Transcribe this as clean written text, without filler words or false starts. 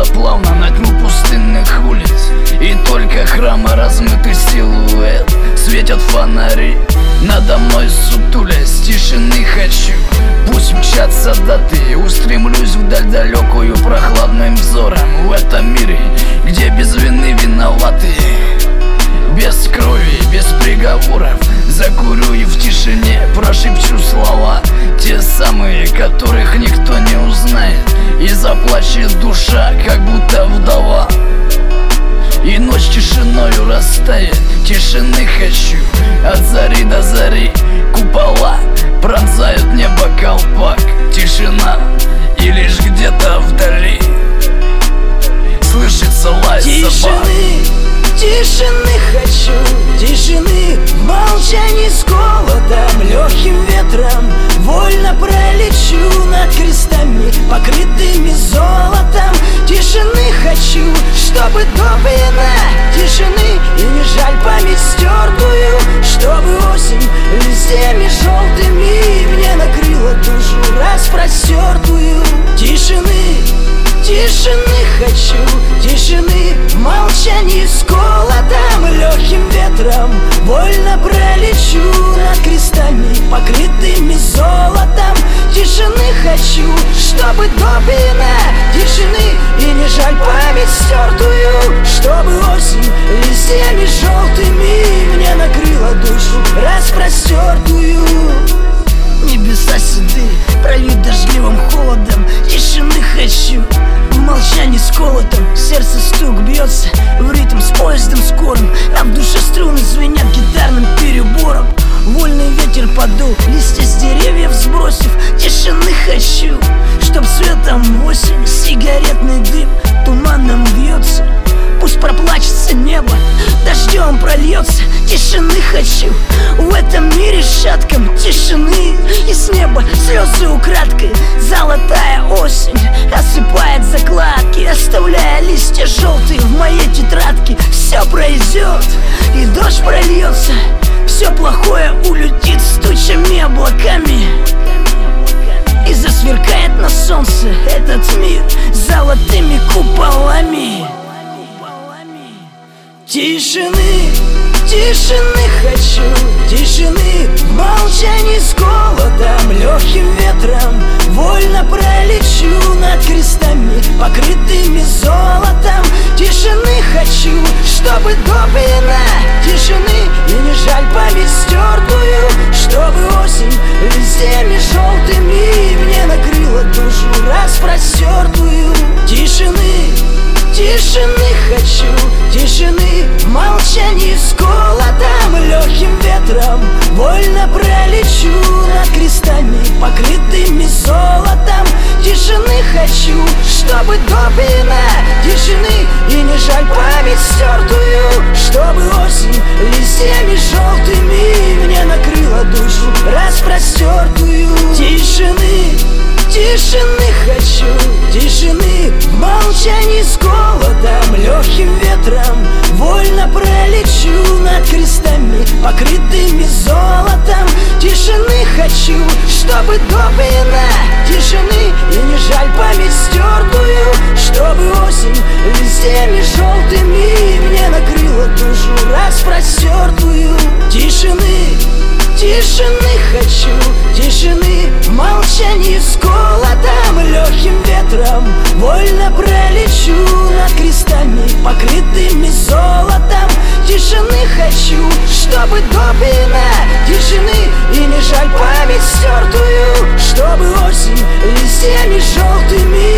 плавно на тьму пустынных улиц, и только храма размытый силуэт. Светят фонари надо мной сутулясь, тишины хочу. Пусть мчатся даты, устремлюсь вдаль далекую прохладным взором. В этом мире, где без вины виноваты, без крови, без приговоров, закурю и в тишине прошепчу слова, те самые, которых никто не узнает, и заплачет душа, как будто вдова. И ночь тишиною растает, тишины хочу. От зари до зари купола пронзают небо колпак. Тишина, и лишь где-то вдали слышится лай собак. Тишины хочу, тишины в молчании с голодом, легким ветром вольно пролечу над крестами, покрытыми золотом. Тишины хочу, чтобы допьяна тишины, и не жаль память стертую, чтобы осень листьями желтыми мне накрыла душу распростертую. Тишины, тишины хочу, тишины в молчании с голодом, легким ветром вольно пролечу над крестами, покрытыми золотом. Тишины хочу, чтобы допьяна тишины, и не жаль память стертую, чтобы осень листьями желтыми мне накрыла душу распростертую. Небеса седые, прольют дождливым холодом. Тишины хочу, в молчании с колотом. Сердце стук бьется в ритм с поездом скорым, а в душе струны звенят гитарным перебором. Вольный ветер подул, листья с деревьев сбросив. Тишины хочу, чтоб светом осень сигаретный дым туманом вьется. Пусть проплачется небо, дождем прольется. Тишины хочу, в этом мире шатком тишины, и с неба слезы украдкой. Золотая осень осыпает закладки, оставляя листья желтые в моей тетрадке. Все пройдет, и дождь прольется, все плохое улетит с тучами облаками, и засверкает на солнце этот мир золотыми куполами. Тишины, тишины хочу, тишины в молчании с голодом, легким ветром вольно пролечу над крестами, покрытыми золотом. Тишины хочу, чтобы допьяна тишины, и не жаль память стертую, чтобы осень листьями желтыми мне накрыла душу распростертую. Тишины, тишины хочу, тишины в молчании с голодом, легким ветром вольно пролечу над крестами, покрытыми золотом. Тишины хочу, чтобы допьяна тишины, и не жаль память стертую, чтобы осень листьями желтыми мне накрыла душу распростертую. Тишины, тишины хочу, тишины в молчании с голодом, легким ветром вольно пролечу над крестами, покрытыми золотом. Тишины хочу, чтобы допьяна тишины, и не жаль память стертую, чтобы осень листьями желтыми мне накрыла душу распростертую. Тишины, тишины хочу, тишины в молчании с голодом, легким ветром вольно пролечу над крестами, покрытыми золотом. Тишины хочу, чтобы допьяна тишины, и не жаль память стертую, чтобы осень листьями желтыми